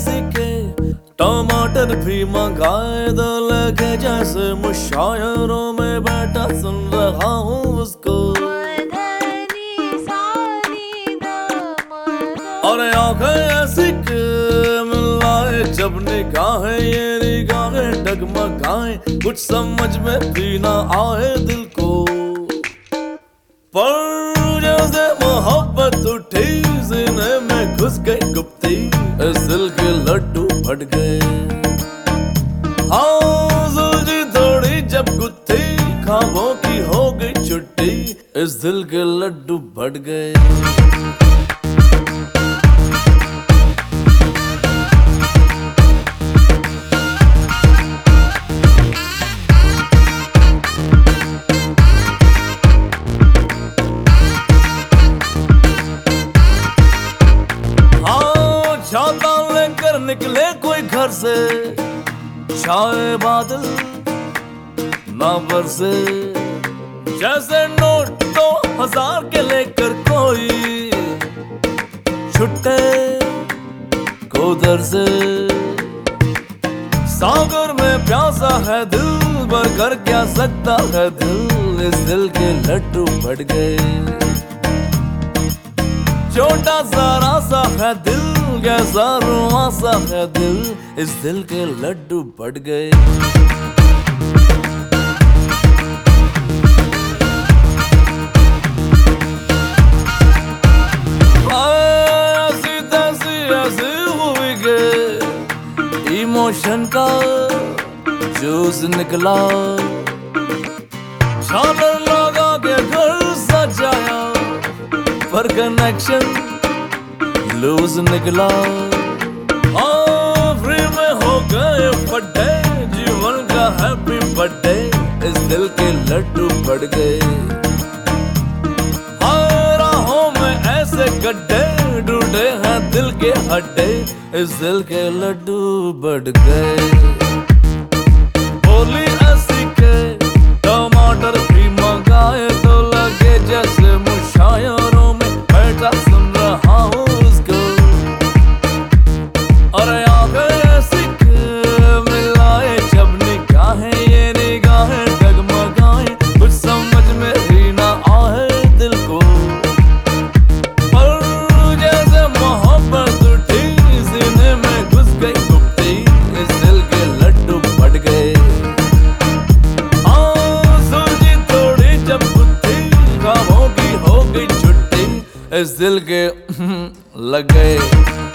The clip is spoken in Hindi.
ऐसी के टमाटर भी मंगाए दो, लगे जैसे मुशायरों में बैठा सुन रहा हूँ उसको। और आंखें ऐसी के मिलाए जब निगाहें, ये निगाहें डगमगाएं, कुछ समझ में भी ना आए दिल को। पर जैसे मोहब्बत उठी सीने में घुस गई गुप्ती, इस दिल के लड्डू फट गए। हाँ सुलझी थोड़ी जब गुत्थी, ख्वाबों की हो गई छुट्टी, इस दिल के लड्डू फट गए। छाता लेकर निकले कोई घर से, छाए बादल ना बरसे, जैसे नोट 2000 के लेकर कोई छुट्टे को दर से। सागर में प्यासा है दिल, भर कर क्या सकता है दिल, इस दिल के लड्डू फट गए। छोटा सारा सा है दिल, कैसा रुआ सा है दिल, इस दिल के लड्डू फट गए। ऐसी तैसी ऐसी हुई के इमोशन का जूस निकला, झालर लगा के घर सजाया, पर कनेक्शन लूज निकला। फ्री में हो गए बर्थडे, जीवन का हैप्पी बर्थडे, इस दिल के लड्डू फट गए। राहों में ऐसे गड्ढे ढूंढे हैं दिल के हड्डे, इस दिल के लड्डू बढ़ गए। बोली ऐसी के टमाटर भी मंगाए तो लगे जैसे मुशायरों में बैठा सुन रहा हूँ उसको। और आंखें ऐसी के मिलाए जब निगाहें, ये निगाहें डगमगाएं, कुछ समझ में भी ना आए दिल को। और जैसे मोहब्बत उठी सीने में घुस गई गुप्ती, इस दिल के लड्डू फट गए। सुलझी थोड़ी जब गुत्थी, ख्वाबों की हो गई छुट्टी, इस दिल के लग गए।